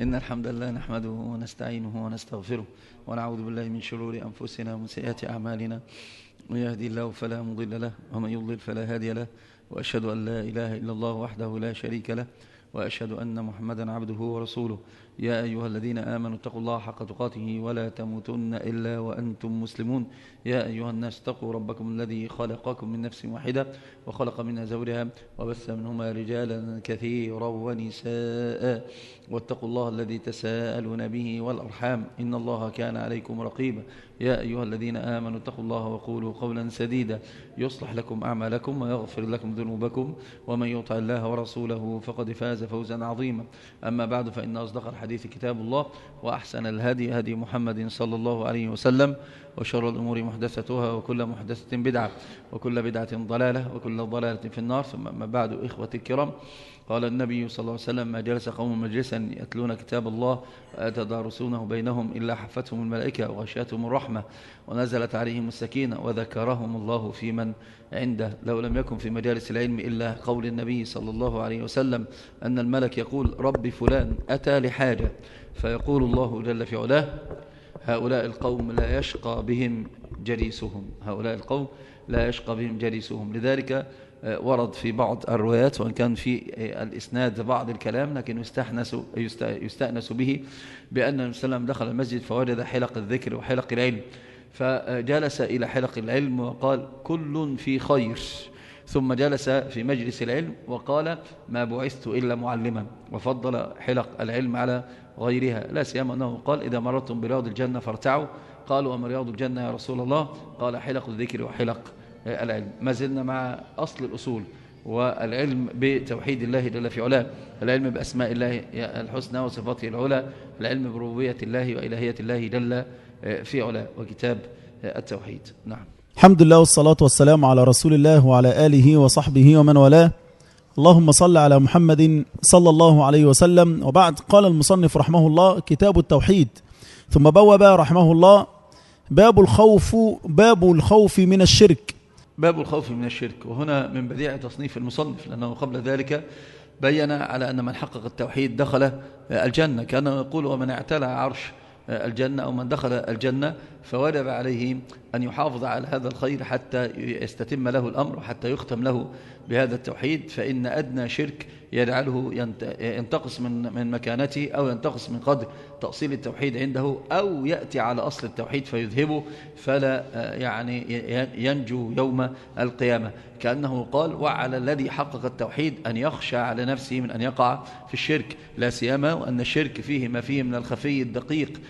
إن الحمد لله نحمده ونستعينه ونستغفره ونعوذ بالله من شرور أنفسنا ومن سيئات أعمالنا. من يهدي الله فلا مضل له ومن يضلل فلا هادي له، وأشهد أن لا إله إلا الله وحده لا شريك له، وأشهد أن محمدا عبده ورسوله. يا أيها الذين آمنوا اتقوا الله حق تقاته ولا تموتن إلا وأنتم مسلمون. يا أيها الناس اتقوا ربكم الذي خلقكم من نفس واحدة وخلق منها زوجها وبث منهما رجالا كثيرا ونساء، واتقوا الله الذي تساءلون به والأرحام إن الله كان عليكم رقيبا. يا أيها الذين آمنوا اتقوا الله وقولوا قولا سديدا يصلح لكم أعمالكم ويغفر لكم ذنوبكم، ومن يطع الله ورسوله فقد فاز فوزا عظيما. أما بعد، فإن أصدق الحديث كتاب الله، وأحسن الهدي هدي محمد صلى الله عليه وسلم، وشر الأمور محدثتها، وكل محدثة بدعة، وكل بدعة ضلالة، وكل ضلالة في النار. ثم أما بعد، إخوتي الكرام، قال النبي صلى الله عليه وسلم: ما جلس قوم مجلسا يتلون كتاب الله ويتدارسونه بينهم إلا حفتهم الملائكة وغشيتهم الرحمة ونزلت عليهم السكينة وذكرهم الله في من عنده. لو لم يكن في مجالس العلم إلا قول النبي صلى الله عليه وسلم أن الملك يقول: رب فلان أتى لحاجة، فيقول الله جل في علاه: هؤلاء القوم لا يشقى بهم جليسهم، هؤلاء القوم لا يشقى بهم جليسهم. لذلك ورد في بعض الروايات، وإن كان في الإسناد بعض الكلام، لكن يستأنس به بأن النبي صلى الله عليه وسلم دخل المسجد فوجد حلق الذكر وحلق العلم، فجلس إلى حلق العلم وقال: كل في خير. ثم جلس في مجلس العلم وقال: ما بعثت إلا معلما، وفضل حلق العلم على غيرها، لا سيما أنه قال: إذا مررتم برياض الجنة فارتعوا. قالوا: وما رياض الجنة يا رسول الله؟ قال: حلق الذكر وحلق العلم. ما زلنا مع أصل الأصول، والعلم بتوحيد الله جل في علاه، العلم بأسماء الله الحسنى وصفاته العلى، العلم بربوبية الله وإلهية الله جل في علاه، وكتاب التوحيد. نعم. الحمد لله والصلاة والسلام على رسول الله وعلى آله وصحبه ومن والاه. اللهم صل على محمد صلى الله عليه وسلم. وبعد، قال المصنف رحمه الله: كتاب التوحيد. ثم بوب رحمه الله: باب الخوف من الشرك. باب الخوف من الشرك، وهنا من بديع تصنيف المصنف، لأنه قبل ذلك بين على أن من حقق التوحيد دخل الجنة، كان يقول: ومن اعتلى عرش الجنة، أو من دخل الجنة فوجب عليه أن يحافظ على هذا الخير حتى يستتم له الأمر وحتى يختم له بهذا التوحيد، فإن أدنى شرك يجعله ينتقص من مكانته، أو ينتقص من قدر تأصيل التوحيد عنده، أو يأتي على أصل التوحيد فيذهبه، فلا ينجو يوم القيامة. كأنه قال: وعلى الذي حقق التوحيد أن يخشى على نفسه من أن يقع في الشرك، لا سيما وأن الشرك فيه ما فيه من الخفي الدقيق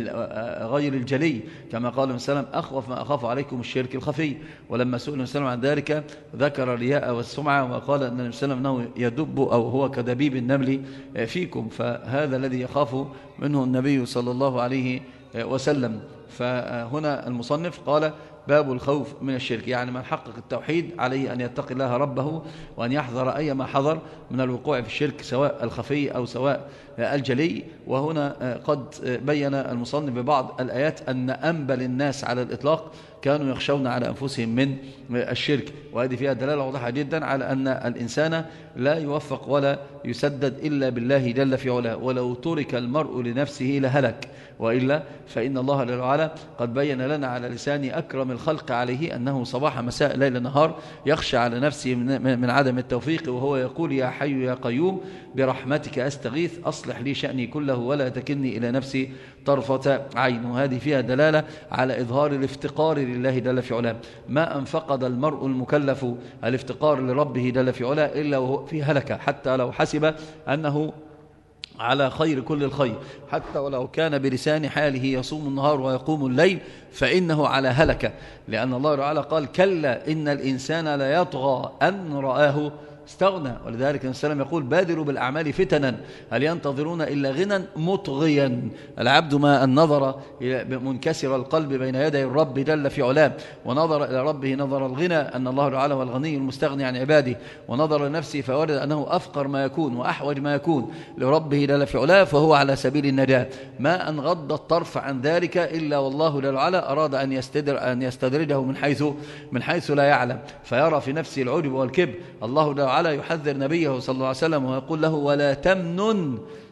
غير الجلي، كما قال النبي صلى الله عليه وسلم: أخوف ما أخاف عليكم الشرك الخفي. ولما سئل النبي صلى الله عليه وسلم عن ذلك ذكر الرياء والسمعة، وقال أن النبي صلى الله عليه وسلم أنه يدب أو هو كدبيب النمل فيكم، فهذا الذي يخاف منه النبي صلى الله عليه وسلم. فهنا المصنف قال: باب الخوف من الشرك، يعني من حقق التوحيد عليه أن يتقي الله ربه، وأن يحذر أي ما حذر من الوقوع في الشرك، سواء الخفي أو سواء الجلي. وهنا قد بين المصنف ببعض الآيات أن أنبل الناس على الإطلاق كانوا يخشون على أنفسهم من الشرك، وهذه فيها دلالة واضحة جدا على أن الإنسان لا يوفق ولا يسدد إلا بالله جل في علاه، ولو ترك المرء لنفسه لهلك، وإلا فإن الله جل وعلا قد بين لنا على لسان أكرم الخلق عليه أنه صباح مساء ليل نهار يخشى على نفسه من عدم التوفيق، وهو يقول: يا حي يا قيوم برحمتك أستغيث أصلح لي شأني كله ولا تكلني إلى نفسي طرفة عين. وهذه فيها دلالة على إظهار الافتقار لله جل في علاه. ما أن فقد المرء المكلف الافتقار لربه جل في علاه إلا وهو في هلكة، حتى لو حسب أنه على خير كل الخير، حتى ولو كان بلسان حاله يصوم النهار ويقوم الليل، فإنه على هلكة، لأن الله تعالى قال: كلا إن الإنسان لا يطغى أن رآه استغنى. ولذلك النبي صلى الله عليه وسلم يقول: بادروا بالأعمال فتنا هل ينتظرون إلا غنى مطغيا. العبد ما أن نظر منكسر القلب بين يدي الرب جل في علاه، ونظر إلى ربه نظر الغنى، أن الله تعالى هو الغني المستغني عن عباده، ونظر لنفسه فوجد أنه أفقر ما يكون وأحوج ما يكون لربه جل في علاه، فهو على سبيل النجاة. ما أن غض الطرف عن ذلك إلا والله جل وعلا أراد أن يستدرجه من حيث لا يعلم، فيرى في نفسه العجب والكبر. الله جل وعلا يحذر نبيه صلى الله عليه وسلم ويقول له: ولا تمنن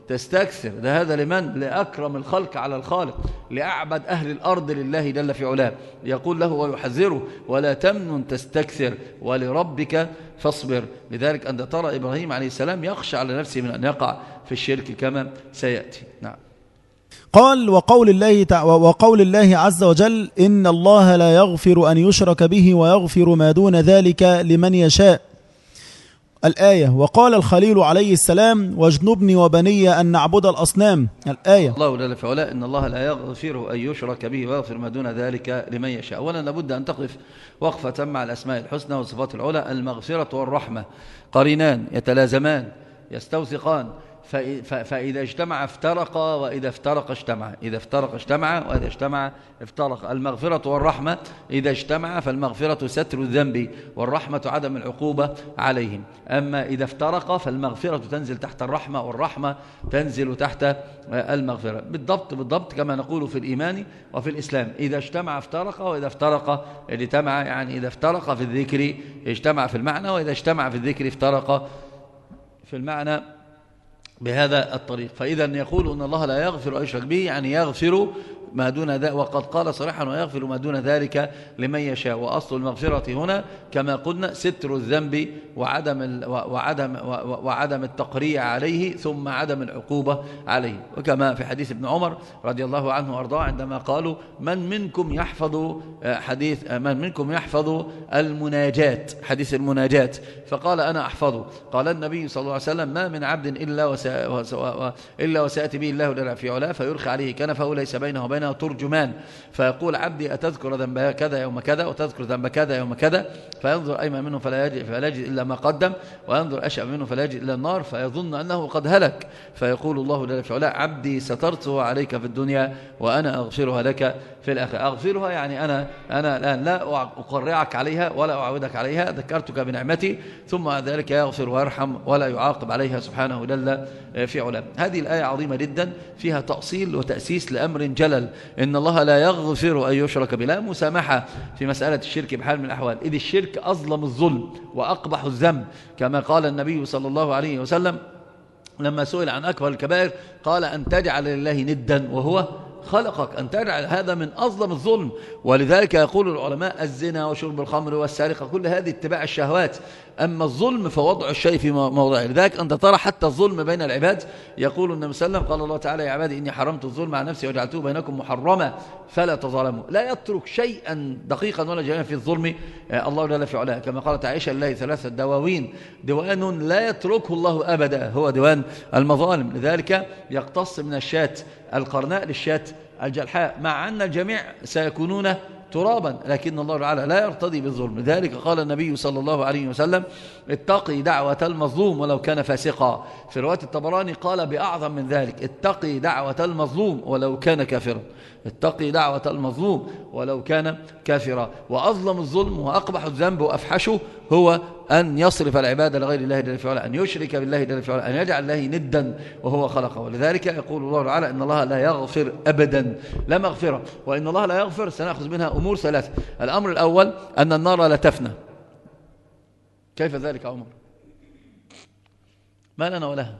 تستكثر. ده هذا لمن؟ لأكرم الخلق على الخالق، لأعبد أهل الأرض لله جل في علاه، يقول له ويحذره ولا تمنن تستكثر ولربك فاصبر. لذلك أنت ترى إبراهيم عليه السلام يخشى على نفسه من أن يقع في الشرك كما سيأتي. نعم. قال وقول الله عز وجل إن الله لا يغفر أن يشرك به ويغفر ما دون ذلك لمن يشاء. الآية. وقال الخليل عليه السلام واجنبني وبني أن نعبد الأصنام. الآية. الله جل في علاه إن الله لا يغفر أن يشرك به ويغفر ما دون ذلك لمن يشاء. أولا لابد أن تقف وقفة مع الأسماء الحسنى والصفات العلى. المغفرة والرحمة قرينان يتلازمان يستوثقان، فإذا اجتمع افترقا وإذا افترق اجتمع، إذا افترق اجتمع وإذا اجتمع افترق. المغفرة والرحمة إذا اجتمع فالمغفرة ستر الذنب والرحمة عدم العقوبة عليهم. أما إذا افترق فالمغفرة تنزل تحت الرحمة والرحمة تنزل تحت المغفرة. بالضبط كما نقول في الإيمان وفي الإسلام، إذا اجتمع افترق وإذا افترق اجتمع. يعني إذا افترق في الذكر اجتمع في المعنى، وإذا اجتمع في الذكر افترق في المعنى بهذا الطريق. فإذا يقول أن الله لا يغفر أن يشرك به، يعني يغفر ما دون ذلك، وقد قال صريحا ويغفر ما دون ذلك لمن يشاء. وأصل المغفرة هنا كما قلنا ستر الذنب وعدم التقريع عليه ثم عدم العقوبة عليه. وكما في حديث ابن عمر رضي الله عنه وارضاه عندما قالوا من منكم يحفظ المناجات، حديث المناجات، فقال أنا أحفظه. قال النبي صلى الله عليه وسلم ما من عبد إلا وسيأتي به الله جل في علاه فيرخي عليه كنفه ليس بينه وبينه ترجمان، فيقول عبدي أتذكر ذنب كذا يوم كذا وتذكر ذنب كذا يوم كذا، فينظر أيمن منه فلا يجد إلا ما قدم، وينظر أشأم منه فلا يجد إلا النار، فيظن أنه قد هلك، فيقول الله جل في علاه عبدي سترته عليك في الدنيا وأنا أغفرها لك في الآخرة. أغفرها يعني أنا الآن لا أقرعك عليها ولا أعودك عليها، ذكرتك بنعمتي، ثم ذلك يغفر ويرحم ولا يعاقب عليها سبحانه جل في علاه. هذه الآية عظيمة جدا فيها تأصيل وتأسيس لأمر جلل، إن الله لا يغفر أن يشرك به، لا مسامحة في مسألة الشرك بحال من الأحوال، إذ الشرك أظلم الظلم وأقبح الذنب، كما قال النبي صلى الله عليه وسلم لما سئل عن أكبر الكبائر قال أن تجعل لله ندا وهو خلقك، أن تجعل، هذا من أظلم الظلم. ولذلك يقول العلماء الزنا وشرب الخمر والسرقة كل هذه اتباع الشهوات، أما الظلم فوضع الشيء في موضعه. لذلك أنت ترى حتى الظلم بين العباد، يقول النبي صلى الله عليه وسلم قال الله تعالى يا عبادي إني حرمت الظلم على نفسي وجعلته بينكم محرما فلا تظالموا. لا يترك شيئا دقيقا ولا جميعا في الظلم الله جل في علاه، كما قالت عائشة لله ثلاثة دواوين، ديوان لا يتركه الله أبدا هو ديوان المظالم. لذلك يقتص من الشاة القرناء للشاة الجلحاء، مع أن الجميع سيكونون ترابا، لكن الله تعالى لا يرتضي بالظلم. لذلك قال النبي صلى الله عليه وسلم اتقي دعوة المظلوم ولو كان فاسقا. في رواية الطبراني قال بأعظم من ذلك اتقي دعوة المظلوم ولو كان كافرا، اتقي دعوة المظلوم ولو كان كافرا. وأظلم الظلم وأقبح الذنب وأفحشه هو أن يصرف العبادة لغير الله جل في علاه، أن يشرك بالله جل في علاه، أن يجعل الله ندا وهو خلقه. ولذلك يقول الله تعالى إن الله لا يغفر أبدا، لا مغفرة. وإن الله لا يغفر سنأخذ منها أمور ثلاثة. الأمر الأول أن النار لا تفنى. كيف ذلك عمر؟ ما لنا ولها؟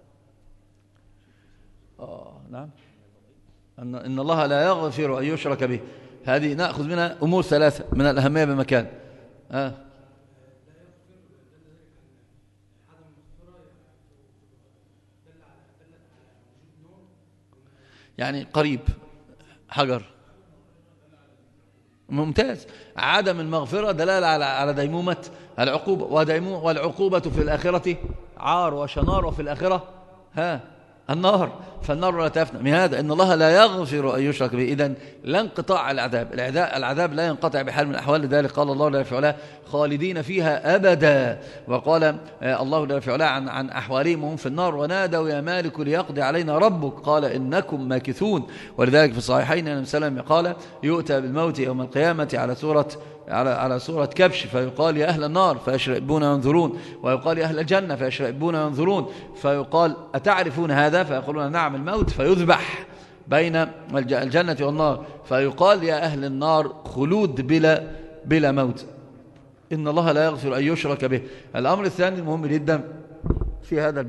نعم، إن الله لا يغفر أن يشرك به، هذه نأخذ منها أمور ثلاثة من الأهمية بمكان. يعني قريب حجر، ممتاز. عدم المغفرة دلالة على ديمومة العقوبة، والعقوبة في الآخرة عار وشنار، وفي الآخرة النار، فالنار لا تفنى. من هذا إن الله لا يغفر أن يشرك به، إذن لا انقطاع العذاب لا ينقطع بحال من الأحوال. لذلك قال الله جل في علاه خالدين فيها أبدا. وقال الله جل في علاه عن أحوالهم وهم في النار ونادوا يا مالك ليقضي علينا ربك قال إنكم ماكثون. ولذلك في الصحيحين النبي صلى الله عليه وسلم قال يؤتى بالموت يوم القيامة على صورة كبش، فيقال يا أهل النار فيشرئبون وينظرون، ويقال يا أهل الجنة فيشرئبون وينظرون، فيقال أتعرفون هذا؟ فيقولون نعم الموت، فيذبح بين الجنة والنار، فيقال يا أهل النار خلود بلا موت. إن الله لا يغفر أن يشرك به. الأمر الثاني المهم جدا في هذا الباب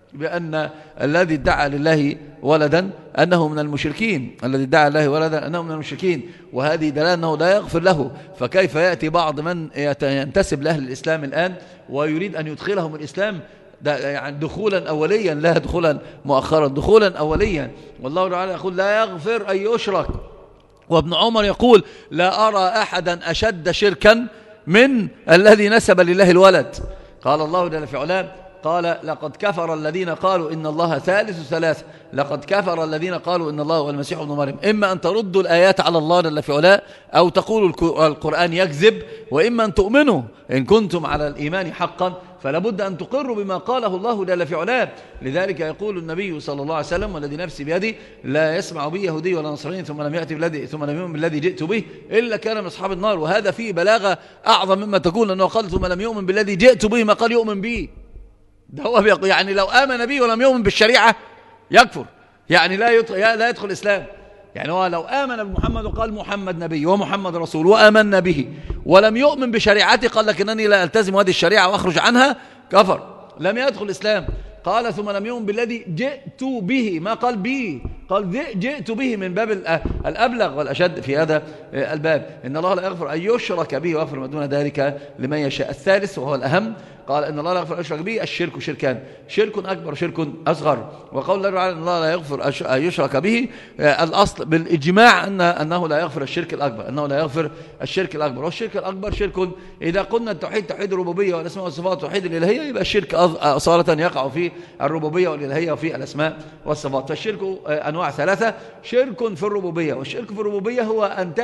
بأن الذي ادعى لله ولدا أنه من المشركين، الذي ادعى لله ولدا أنه من المشركين، وهذه دلالة أنه لا يغفر له. فكيف يأتي بعض من ينتسب لأهل الإسلام الآن ويريد أن يدخلهم الإسلام يعني دخولا أوليا لا دخولا مؤخرا، دخولا أوليا. والله تعالى يقول لا يغفر أن يشرك، وابن عمر يقول لا أرى أحدا أشد شركا من الذي نسب لله الولد. قال الله جل في علاه قال لقد كفر الذين قالوا إن الله ثالث ثلاثة، لقد كفر الذين قالوا إن الله هو المسيح ابن مريم. إما أن تردوا الآيات على الله جل في علاه أو تقولوا القرآن يكذب، وإما أن تؤمنوا إن كنتم على الإيمان حقا فلا بد أن تقروا بما قاله الله جل في علاه. لذلك يقول النبي صلى الله عليه وسلم والذي نفسي بيده لا يسمع بي يهودي ولا نصراني ثم لم يؤمن بالذي جئت به إلا كان من أصحاب النار. وهذا فيه بلاغة أعظم مما تقول أنه قال ثم لم يؤمن بالذي جئت به ما قال يؤمن به. ده هو يعني لو آمن به ولم يؤمن بالشريعة يكفر، يعني لا يدخل الإسلام. يعني هو لو آمن بمحمد وقال محمد نبي ومحمد رسول وآمنا به ولم يؤمن بشريعته قال لكنني لا ألتزم هذه الشريعة وأخرج عنها، كفر، لم يدخل الإسلام. قال ثم لم يؤمن بالذي جئت به، ما قال به، قال جئت به من باب الأبلغ والأشد في هذا الباب. إن الله لا يغفر أن يشرك به ويغفر ما دون ذلك لمن يشاء. الثالث وهو الأهم قال إن الله لا يغفر أن يشرك به الشرك شركان، شرك أكبر وشرك أصغر. وقول الله تعالى إن الله لا يغفر أن يشرك به الأصل بالإجماع أنه لا يغفر الشرك الأكبر، أنه لا يغفر الشرك الأكبر. والشرك الأكبر شرك إذا قلنا التوحيد توحيد الربوبية والأسماء والصفات توحيد الإلهية يبقى الشرك أصالة يقع في الربوبية والإلهية وفي الأسماء والصفات. فالشرك أنواع ثلاثة: شرك في الربوبية، والشرك في الربوبية هو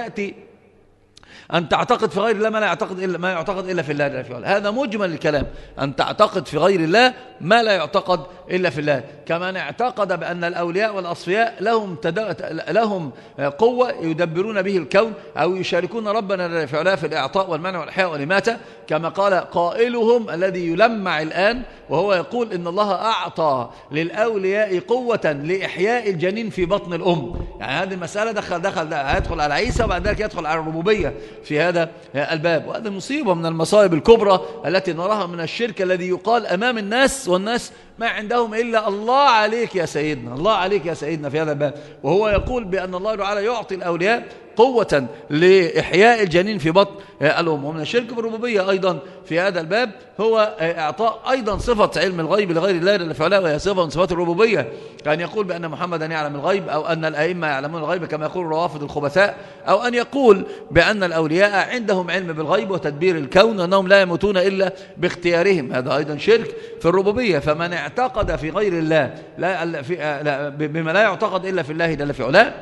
أن تعتقد في غير الله ما يعتقد إلا في الله جل في علاه. هذا مجمل الكلام، أن تعتقد في غير الله ما لا يعتقد إلا في الله. كما اعتقد بأن الأولياء والأصفياء لهم قوة يدبرون به الكون أو يشاركون ربنا جل في علاه في الإعطاء والمنع والإحياء والإماتة، كما قال قائلهم الذي يلمع الآن وهو يقول إن الله أعطى للأولياء قوة لإحياء الجنين في بطن الأم. يعني هذه المسألة هيدخل على عيسى وبعد ذلك يدخل على الربوبية في هذا الباب. وهذا مصيبة من المصائب الكبرى التي نراها من الشرك الذي يقال أمام الناس والناس ما عندهم إلا الله عليك يا سيدنا، الله عليك يا سيدنا في هذا الباب. وهو يقول بأن الله تعالى يعطي الأولياء قوة لإحياء الجنين في بطن الأم. ومن الشرك بالربوبية أيضا في هذا الباب هو إعطاء أيضا صفة علم الغيب لغير الله جل في علاه، وهي صفة من صفات الربوبية، كان يقول بأن محمدا يعلم الغيب أو أن الأئمة يعلمون الغيب كما يقول الروافض الخبثاء، أو أن يقول بأن الأولياء عندهم علم بالغيب وتدبير الكون وأنهم لا يموتون إلا باختيارهم. هذا أيضا شرك في الربوبية. فمن اعتقد في غير الله بما لا يعتقد إلا في الله جل في علاه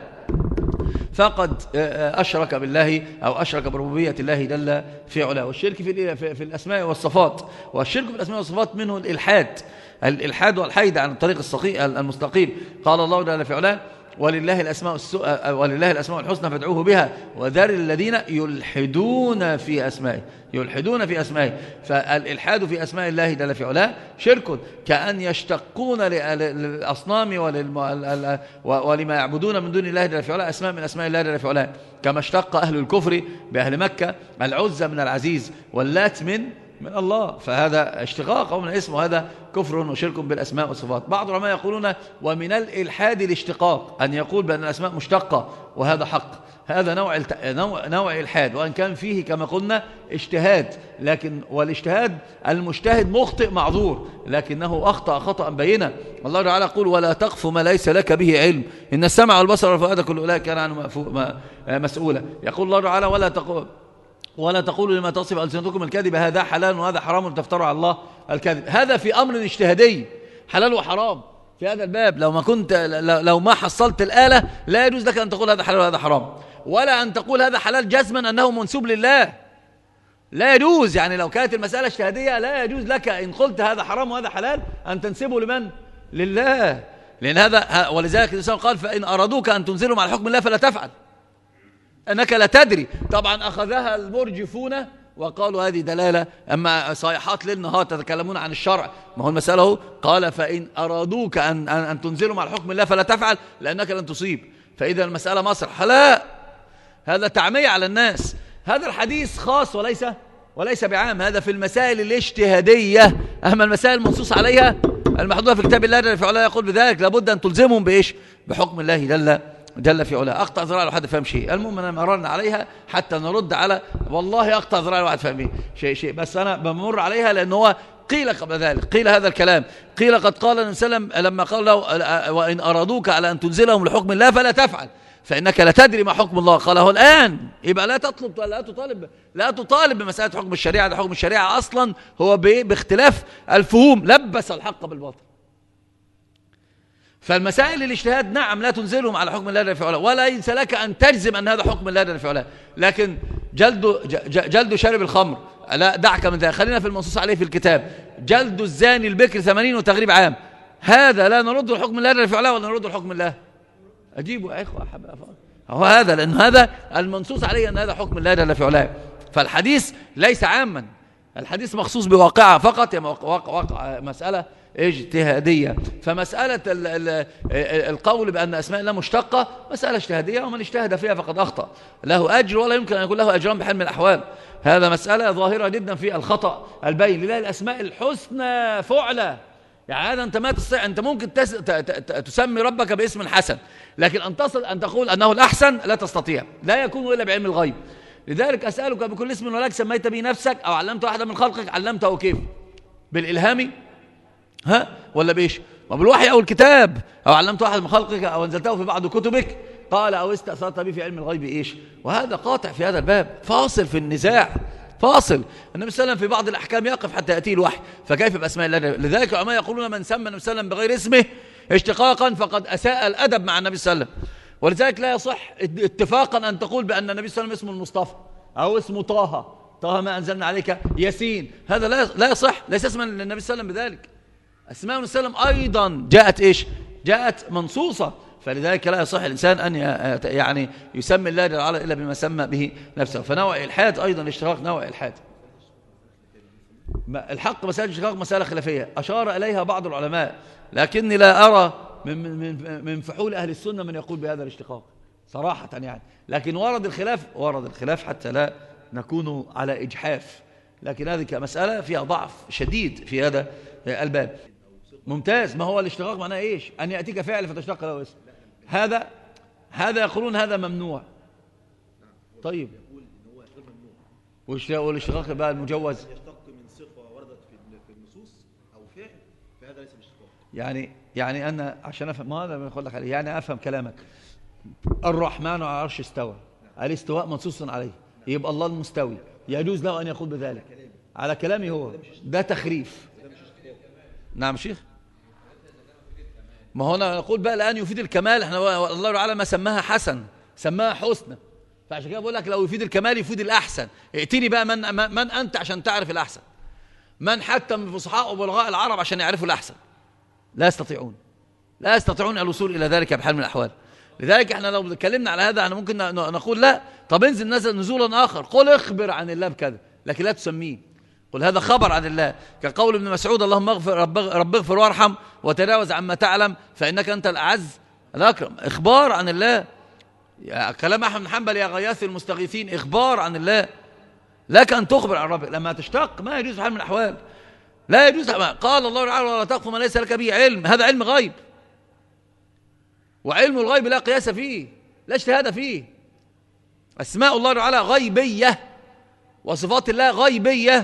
فقد أشرك بالله أو أشرك بربوبية الله جل في علاه. والشرك في الأسماء والصفات، والشرك في الأسماء والصفات منه الإلحاد والحيد عن الطريق المستقيم. قال الله جل في علاه ولله الأسماء الحسنى فادعوه بها وذر الذين يلحدون في أسمائه. فالإلحاد في أسماء الله جل في علاه شرك، كأن يشتقون للأصنام ولما يعبدون من دون الله جل في علاه أسماء من أسماء الله جل في علاه، كما اشتق أهل الكفر بأهل مكة العزى من العزيز واللات من الله. فهذا اشتقاق أو من اسم، وهذا كفر وشرك بالأسماء والصفات. بعض العلماء يقولون ومن الإلحاد الاشتقاق، أن يقول بأن الأسماء مشتقة وهذا حق. هذا نوع إلحاد، وأن كان فيه كما قلنا اجتهاد، والاجتهاد المجتهد مخطئ معذور، لكنه أخطأ خطأ بينا. الله تعالى يقول ولا تقف ما ليس لك به علم إن السمع والبصر والفؤاد كل أولئك كان عنه مسؤولا. يقول الله تعالى ولا تقولوا لما تصف ألسنتكم الكذب هذا حلال وهذا حرام تفتروا على الله الكذب. هذا في أمر اجتهادي حلال وحرام في هذا الباب. لو ما حصلت الآلة لا يجوز لك أن تقول هذا حلال وهذا حرام، ولا أن تقول هذا حلال جزما أنه منسوب لله، لا يجوز. يعني لو كانت المسألة اجتهادية لا يجوز لك إن قلت هذا حرام وهذا حلال أن تنسبه لمن؟ لله. لأن هذا ولذلك الإنسان قال فإن أرادوك أن تنزلهم على حكم الله فلا تفعل أنك لا تدري. طبعا أخذها المرجفون وقالوا هذه دلالة، أما صيحات ليل نهار تتكلمون عن الشرع. ما هو المسألة هو قال فإن أرادوك أن تنزلهم على حكم الله فلا تفعل لأنك لن تصيب. فإذا المسألة مسرح، لا، هذا تعمية على الناس. هذا الحديث خاص وليس بعام، هذا في المسائل الاجتهادية. أما المسائل المنصوص عليها المحدودة في كتاب الله جل في علاه يقول بذلك لابد أن تلزمهم بإيش؟ بحكم الله جل في علاه. أقطع ذراع لو حد فهم شيء، المهم أنا مررنا عليها حتى نرد على والله أقطع ذراع لو حد فهم شيء، بس أنا بمر عليها لأن هو قيل قبل ذلك، قيل هذا الكلام، قيل قد قال النبي صلى الله عليه وسلم لما قال له وإن أرادوك على أن تنزلهم لحكم الله فلا تفعل فإنك لا تدري ما حكم الله. قاله الآن، يبقى لا تطالب بمسألة حكم الشريعة، ده حكم الشريعة أصلا هو باختلاف الفهوم، لبس الحق بالباطل. فالمسائل الاجتهاد نعم لا تنزلهم على حكم الله جل في علاه، ولا ليس لك أن تجزم أن هذا حكم الله جل في علاه، لكن جلد شارب الخمر لا دعك من ذلك، خلينا في المنصوص عليه في الكتاب، جلد الزاني البكر 80 وتغريب عام، هذا لا نرد الحكم الله جل في علاه ولا نرد الحكم الله؟ أجيبوا يا إخوة هو هذا، لأن هذا المنصوص عليه أن هذا حكم الله جل في علاه. فالحديث ليس عاما، الحديث مخصوص بواقعة فقط، واقع مسألة اجتهادية. فمسألة القول بأن أسماء الله مشتقة مسألة اجتهادية، ومن اجتهد فيها فقد أخطأ، له أجر ولا يمكن أن يكون له أجران بحال من الأحوال. هذا مسألة ظاهرة جدا في الخطأ البين. لله الأسماء الحسنى فعلى، يعني هذا أنت ما تستطيع، أنت ممكن تسمي ربك باسم حسن، لكن أن تصل أن تقول أنه الأحسن لا تستطيع، لا يكون إلا بعلم الغيب. لذلك أسألك بكل اسم ولك سميت به نفسك أو علمت أحدا من خلقك علمته كيف؟ بالإلهام ولا بإيش؟ وبالوحي أو الكتاب، أو علمت أحد من خلقك أو أنزلته في بعض كتبك، قال أو استأثرت به في علم الغيب إيش؟ وهذا قاطع في هذا الباب، فاصل في النزاع، فاصل. النبي صلى الله عليه وسلم في بعض الأحكام يقف حتى يأتيه الوحي، فكيف بأسماء الله؟ لذلك العلماء يقولون من سمى النبي صلى الله عليه وسلم بغير اسمه اشتقاقا فقد أساء الأدب مع النبي صلى الله عليه وسلم. ولذلك لا يصح اتفاقا أن تقول بأن النبي صلى الله عليه وسلم اسمه المصطفى أو اسمه طه ما أنزلنا عليك ياسين، هذا لا يصح، ليس اسما للنبي صلى الله عليه وسلم بذلك. أسماء النبي صلى الله عليه وسلم أيضا جاءت إيش؟ جاءت منصوصة، فلذلك لا يصح الإنسان أن يعني يسمي الله جل وعلا إلا بما سمى به نفسه. فنوع الحاد أيضا الاشتراك نوع الحاد. الحق مسألة الاشتراك مسألة خلافية أشار إليها بعض العلماء، لكني لا أرى من فحول أهل السنة من يقول بهذا الاشتقاق صراحة يعني، لكن ورد الخلاف حتى لا نكون على إجحاف، لكن هذه كمسألة فيها ضعف شديد في هذا الباب. ممتاز. ما هو الاشتقاق معناه إيش؟ أن يأتيك فعل فتشتق له اسم، هذا يقولون هذا ممنوع. طيب والاشتقاق بقى المجوز يشتق من صفة وردت في النصوص أو فعل، فهذا ليس باشتقاق. يعني أنا عشان أفهم، ما هذا بنقول لك عليه، يعني أفهم كلامك. الرحمن على العرش استوى، الاستواء منصوص عليه، يبقى الله المستوي، يجوز له أن يقول بذلك على كلامي هو، ده تخريف. نعم شيخ، ما هنا نقول بقى الآن يفيد الكمال، احنا الله تعالى ما سماها حسن سماها حسنى، فعشان كده بقول لك لو يفيد الكمال يفيد الأحسن. ائتني بقى من أنت عشان تعرف الأحسن، من حتى من فصحاء وبلغاء العرب عشان يعرفوا الأحسن، لا يستطيعون الوصول إلى ذلك بحال من الأحوال. لذلك احنا لو اتكلمنا على هذا احنا ممكن نقول لا، طب انزل نزولا آخر، قل اخبر عن الله بكذا، لكن لا تسميه، قل هذا خبر عن الله، كقول ابن مسعود اللهم اغفر رب اغفر وارحم وتجاوز عما تعلم فإنك أنت الأعز الأكرم، إخبار عن الله. كلام أحمد بن حنبل يا غياث المستغيثين، إخبار عن الله، لك أن تخبر عن ربك. لما تشتق ما يجوز بحال من الأحوال، لا يجوز. قال الله تعالى ولا تقف ما ليس لك به علم، هذا علم غيب، وعلم الغيب لا قياس فيه، لا اجتهاد فيه. أسماء الله تعالى غيبية وصفات الله غيبية.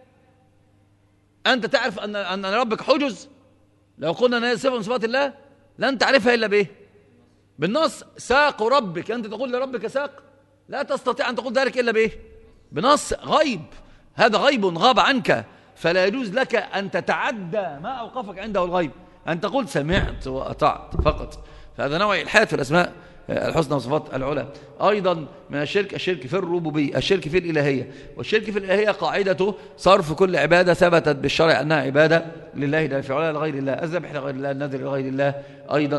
أنت تعرف أن ربك حجز؟ لو قلنا أن هذه صفة من صفات الله لن تعرفها إلا بإيه؟ بالنص. ساق ربك، أنت تقول لربك ساق، لا تستطيع أن تقول ذلك إلا بإيه؟ بنص غيب، هذا غيب غاب عنك، فلا يجوز لك أن تتعدى ما أوقفك عنده الغيب، أن تقول سمعت وأطعت فقط. فهذا نوع الحاد في الأسماء الحسنى وصفات العلى. أيضا من الشرك في الربوبية، الشرك في الإلهية. والشرك في الإلهية قاعدته صرف كل عبادة ثبتت بالشرع أنها عبادة لله لا في علاه لغير الله، الذبح لغير الله، النذر لغير الله. أيضا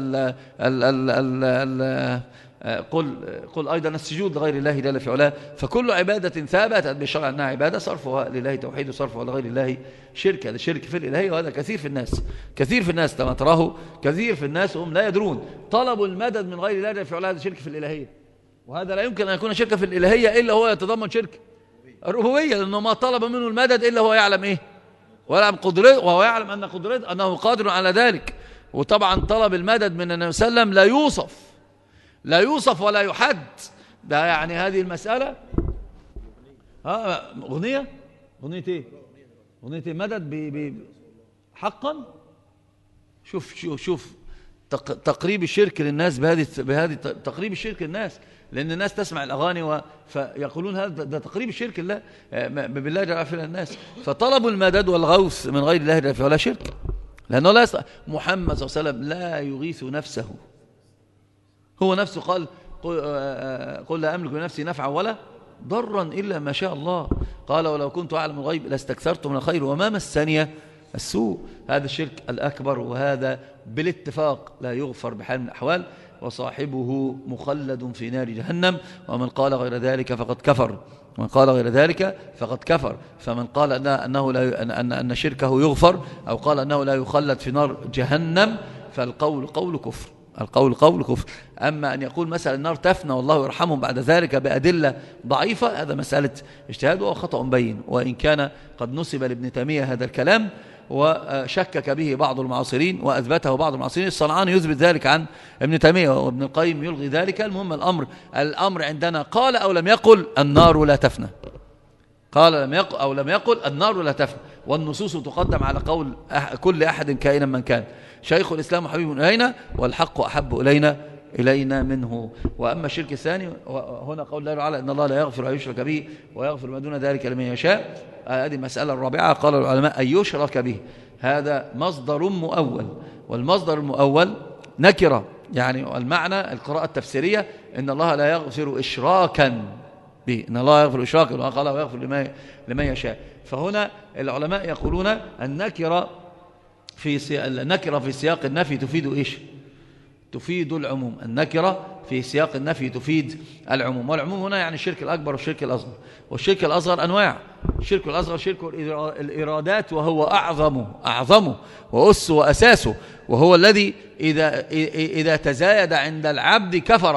قل أيضا السجود لغير الله جل في علاه. فكل عبادة ثابتت بالشرع أنها عبادة صرفها لله توحيد وصرفها لغير الله شرك. هذا شرك في الإلهية، وهذا كثير في الناس كما تراه كثير في الناس هم لا يدرون. طلبوا المدد من غير الله جل في علاه هذا شرك في الإلهية، وهذا لا يمكن أن يكون شركا في الإلهية إلا هو يتضمن شرك الربوبية، لأنه ما طلب منه المدد إلا هو يعلم إيه وهو يعلم أن قدرته أنه قادر على ذلك. وطبعا طلب المدد من النبي صلى الله عليه وسلم لا يوصف ولا يحد. ده يعني هذه المسألة أغنية إيه؟ أغنية مدد حقا. شوف تقريب الشرك للناس بهذه تقريب الشرك للناس، لأن الناس تسمع الأغاني فيقولون هذا تقريب الشرك لله بالله جل وعلا الناس. فطلبوا المدد والغوث من غير الله جل وعلا شرك، لأنه محمد صلى الله عليه وسلم لا يغيث نفسه. هو نفسه قال قل لا أملك لنفسي نفعا ولا ضرا إلا ما شاء الله. قال ولو كنت أعلم الغيب لاستكثرت من الخير وما مسني السوء. هذا الشرك الأكبر، وهذا بالاتفاق لا يغفر بحال من الأحوال، وصاحبه مخلد في نار جهنم. ومن قال غير ذلك فقد كفر. فمن قال أن شركه يغفر أو قال أنه لا يخلد في نار جهنم فالقول قول كفر. أما أن يقول مثلا النار تفنى والله يرحمهم بعد ذلك بأدلة ضعيفة، هذا مسألة اجتهاد وخطأ بين، وإن كان قد نسب لابن تيمية هذا الكلام وشكك به بعض المعاصرين وأثبته بعض المعاصرين. الصنعاني يثبت ذلك عن ابن تيمية وابن القيم يلغي ذلك. المهم الأمر عندنا قال أو لم يقل النار لا تفنى، قال أو لم يقل النار لا تفنى، والنصوص تقدم على قول كل أحد كائنا من كان. شيخ الإسلام حبيب إلينا والحق أحب إلينا منه. وأما الشرك الثاني هنا قول الله تعالى إن الله لا يغفر أن يشرك به ويغفر ما دون ذلك لمن يشاء. هذه المسألة الرابعة. قال العلماء أن يشرك به هذا مصدر مؤول، والمصدر المؤول نكرة، يعني المعنى القراءة التفسيرية إن الله لا يغفر إشراكا به، إن الله يغفر إشراكا وقال ويغفر لمن يشاء. فهنا العلماء يقولون النكرة في سياق النفي تفيد إيش؟ تفيد العموم. النكرة في سياق النفي تفيد العموم، والعموم هنا يعني الشرك الأكبر والشرك الأصغر. والشرك الأصغر أنواع. الشرك الأصغر شرك الإرادات، وهو أعظمه وأسه وأساسه، وهو الذي إذا تزايد عند العبد كفر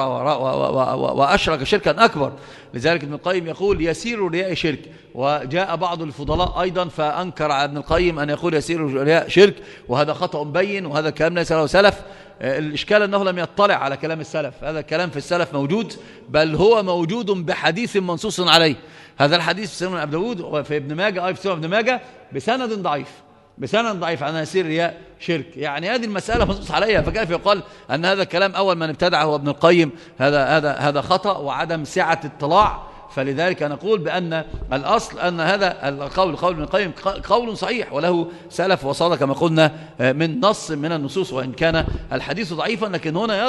وأشرك شركا أكبر. لذلك ابن القيم يقول يسير الرياء شرك. وجاء بعض الفضلاء أيضا فأنكر على ابن القيم أن يقول يسير الرياء شرك، وهذا خطأ بين، وهذا الكلام ليس له سلف. الإشكال أنه لم يطلع على كلام السلف. هذا الكلام في السلف موجود، بل هو موجود بحديث منصوص عليه. هذا الحديث في سنن أبي داود وفي ابن ماجه، في سنن ابن ماجه بسند ضعيف عن يسير الرياء شرك. يعني هذه المسألة منصوص عليها، فكيف يقال أن هذا الكلام أول من ابتدعه هو ابن القيم؟ هذا خطأ وعدم سعة اطلاع. فلذلك نقول بأن الأصل أن هذا قول ابن القيم قول صحيح وله سلف وصادة كما قلنا من نص من النصوص، وإن كان الحديث ضعيفا، لكن هنا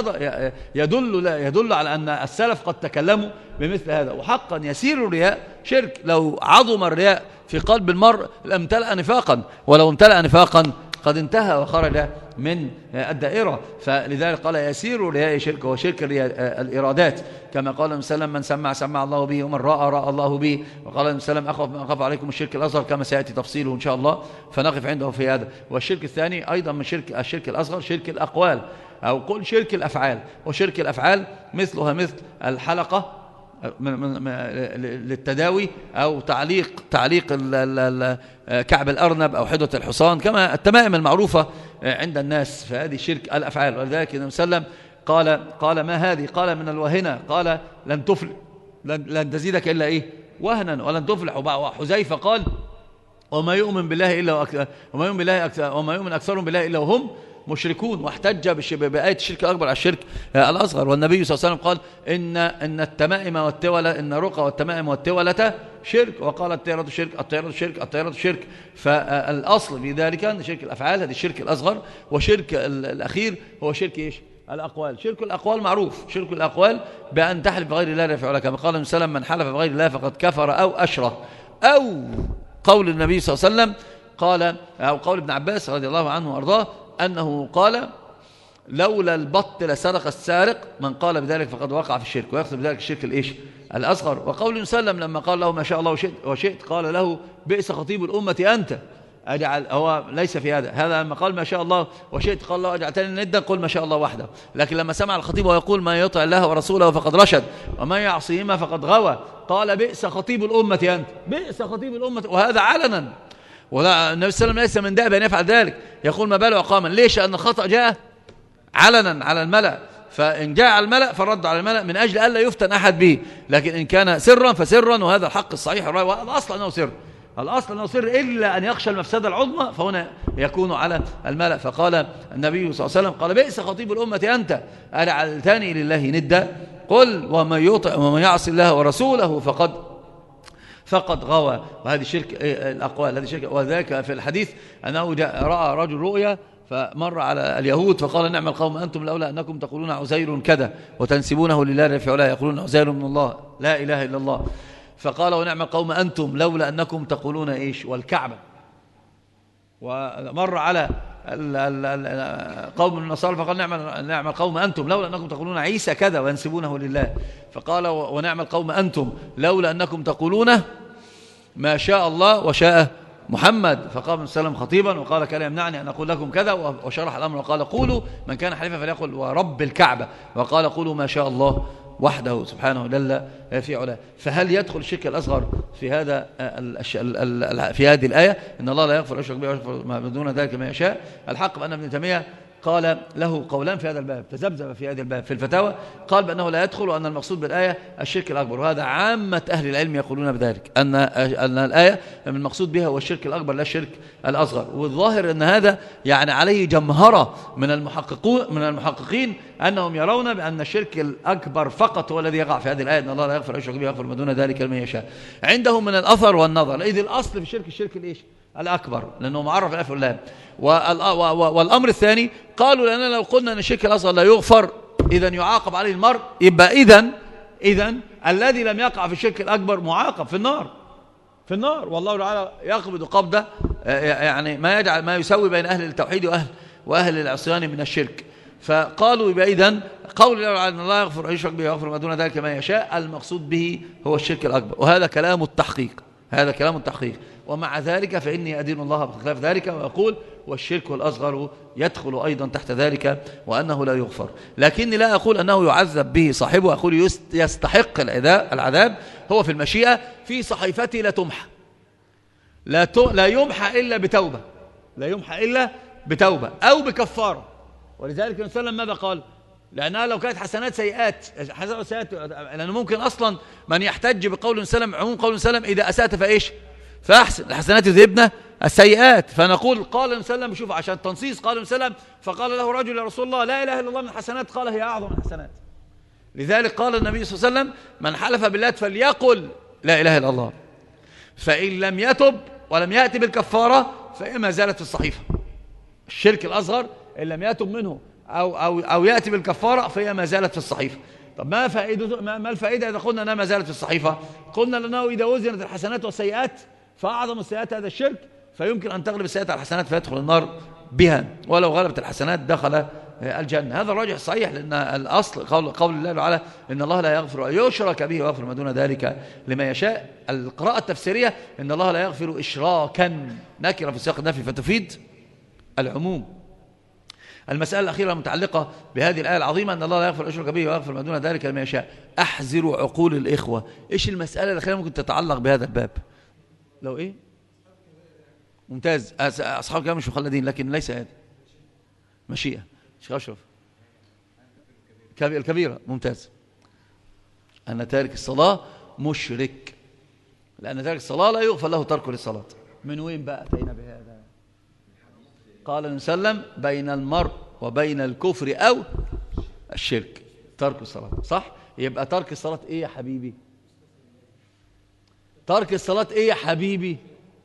يدل على أن السلف قد تكلموا بمثل هذا. وحقا يسير الرياء شرك. لو عظم الرياء في قلب المرء لامتلأ نفاقا، ولو امتلأ نفاقا قد انتهى وخرج من الدائرة. فلذلك قال يسير الرياء شرك، وهو شرك الإرادات، كما قال النبي صلى الله عليه وسلم من سمع الله به ومن رأى الله به. وقال النبي صلى الله عليه وسلم أخاف عليكم الشرك الأصغر، كما سيأتي تفصيله إن شاء الله، فنقف عنده في هذا. والشرك الثاني أيضا من الشرك الأصغر شرك الأقوال، أو قل شرك الأفعال. وشرك الأفعال مثلها مثل الحلقة للتداوي، أو تعليق كعب الأرنب أو حدوة الحصان، كما التمائم المعروفة عند الناس. فهذه شرك الأفعال. ولذلك النبي صلى الله عليه وسلم قال ما هذه؟ قال من الوهنة. قال لن تفلح، لن تزيدك إلا إيه؟ وهنا ولن تفلح. وحذيفة قال وما يؤمن أكثرهم بالله إلا وهم مشركون، واحتج بآية الشرك الأكبر على الشرك الأصغر. والنبي صلى الله عليه وسلم قال إن التمائم والتولة، إن الرقى والتمائم والتولة شرك، وقال الطيرة شرك. فالأصل في ذلك أن شرك الأفعال هذه الشرك الأصغر. وشرك الأخير هو شرك إيش؟ الأقوال. شرك الأقوال معروف. شرك الأقوال بأن تحلف بغير الله لا يفعل، كما قال النبي صلى الله عليه وسلم من حلف بغير الله فقد كفر أو أشرك. أو قول النبي صلى الله عليه وسلم قال، أو قول ابن عباس رضي الله عنه وأرضاه أنه قال لولا البط لسرق السارق، من قال بذلك فقد وقع في الشرك، ويقصد بذلك الشرك الإيش؟ الأصغر. وقول وسلم لما قال له ما شاء الله وشئت قال له بئس خطيب الأمة أنت، أجعل هو ليس في هذا لما قال ما شاء الله وشئت قال الله أجعلتني ندا، قل ما شاء الله وحده. لكن لما سمع الخطيب ويقول ما يطع الله ورسوله فقد رشد وما يعصيهما فقد غوى، قال بئس خطيب الأمة أنت، بئس خطيب الأمة، وهذا علنا. ولا النبي صلى الله عليه وسلم ليس من دأب أن يفعل ذلك. يقول ما باله عقاما، ليش؟ أن الخطأ جاء علنا على الملأ، فإن جاء على الملأ فالرد على الملأ من أجل ألا يفتن أحد به، لكن إن كان سرا فسرا، وهذا الحق الصحيح. والأصل أنه سر، الأصل أنه سر، إلا أن يخشى المفسدة العظمى فهنا يكون على الملأ. فقال النبي صلى الله عليه وسلم قال بئس خطيب الأمة أنت أجعلتني لله ندا، قل ومن يطع ومن يعصي الله ورسوله فقد غوى. وهذه شرك الأقوال، هذه شرك. وذلك في الحديث أنه رأى رجل رؤيا فمر على اليهود فقال نعم القوم أنتم لولا أنكم تقولون عزير كذا وتنسبونه لله في علاه، يقولون عزير من الله لا إله إلا الله. فقال ونعم القوم أنتم لولا أنكم تقولون إيش والكعبة. ومر على قوم النصارى فقال نعم القوم أنتم لولا أنكم تقولون عيسى كذا وينسبونه لله. فقال ونعم القوم أنتم لولا أنكم تقولون ما شاء الله وشاء محمد. فقام النبي صلى الله عليه وسلم خطيبا وقال كان يمنعني أن أقول لكم كذا، وشرح الأمر وقال قولوا من كان حليفا فليقل ورب الكعبة، وقال قولوا ما شاء الله وحده سبحانه جل في علاه. فهل يدخل الشرك الأصغر في هذا في هذه الآية؟ إن الله لا يغفر الشرك به ويغفر ما دون ذلك ما يشاء. الحق بأن ابن تيمية قال له قولان في هذا الباب، تذبذب في هذا الباب في الفتاوى، قال بأنه لا يدخل، وأن المقصود بالآية الشرك الأكبر، وهذا عامة أهل العلم يقولون بذلك، أن الآية من المقصود بها هو الشرك الأكبر لا الشرك الأصغر. والظاهر أن هذا يعني عليه جمهرة من المحققين أنهم يرون بأن الشرك الأكبر فقط هو الذي يقع في هذه الآية، أن الله لا يغفر الشرك به ويغفر ما دون ذلك لمن يشاء. عندهم من الأثر والنظر، إذ الأصل في الشرك الإيش؟ الأكبر، لأنه معرف الألف واللام. والأمر الثاني قالوا لأننا لو قلنا أن الشرك الأصغر لا يغفر إذن يعاقب عليه المرء، يبقى إذن الذي لم يقع في الشرك الأكبر معاقب في النار. والله تعالى يقبض قبضة يعني ما يسوي بين أهل التوحيد وأهل العصيان من الشرك. فقالوا يبقى إذن قول أن الله يغفر يشرك به ويغفر ما دون ذلك ما يشاء المقصود به هو الشرك الأكبر، وهذا كلام التحقيق. ومع ذلك فإني أدين الله بخلاف ذلك، وأقول والشرك الأصغر يدخل أيضا تحت ذلك وأنه لا يغفر، لكني لا أقول أنه يعذب به صاحبه، أقول يستحق العذاب. هو في المشيئة في صحيفتي لا يمحى إلا بتوبة أو بكفارة. ولذلك النبي صلى الله عليه وسلم ماذا قال؟ لأنها لو كانت حسنات سيئات، لأنه ممكن أصلا من يحتج بقول سلم عموم قول سلم إذا أسأت فإيش؟ فأحسن، الحسنات يذهبن السيئات. فنقول قال النبي صلى الله عليه وسلم، شوف عشان تنصيص، قال النبي صلى الله عليه وسلم فقال له رجل يا رسول الله لا إله إلا الله من الحسنات، قال هي أعظم الحسنات. لذلك قال النبي صلى الله عليه وسلم من حلف بالله فليقل لا إله إلا الله، فإن لم يتب ولم يأتي بالكفارة فإما زالت الصحيفة. الشرك الأصغر إن لم يتب منه أو يأتي بالكفارة فهي ما زالت في الصحيفة. طب ما الفائدة إذا قلنا أنها ما زالت في الصحيفة؟ قلنا لأنه إذا وزنت الحسنات والسيئات فأعظم السيئات هذا الشرك، فيمكن أن تغلب السيئات على الحسنات فيدخل النار بها، ولو غلبت الحسنات دخل الجنة. هذا الراجح الصحيح، لأن الأصل قول الله تعالى إن الله لا يغفر أن يشرك به ويغفر ما دون ذلك لما يشاء. القراءة التفسيرية إن الله لا يغفر إشراكا، نكرة في سياق النفي فتفيد العموم. المسألة الأخيرة المتعلقة بهذه الآية العظيمة أن الله لا يغفر الشرك به ويغفر ما دون ذلك لما يشاء. أحذروا عقول الإخوة. إيش المسألة الأخيرة ممكن تتعلق بهذا الباب؟ لو إيه؟ ممتاز. أصحاب الكلام مش مخلدين، لكن ليس هذا مشيئة. شيخ أشرف الكبيرة، ممتاز. أن تارك الصلاة مشرك، لأن تارك الصلاة لا يغفر له تركه للصلاة. من وين بقى أتينا بهذا؟ قال النبي صلى الله عليه وسلم بين المرء وبين الكفر أو الشرك ترك الصلاة، صح؟ يبقى ترك الصلاة إيه يا حبيبي؟ ترك الصلاة إيه يا حبيبي؟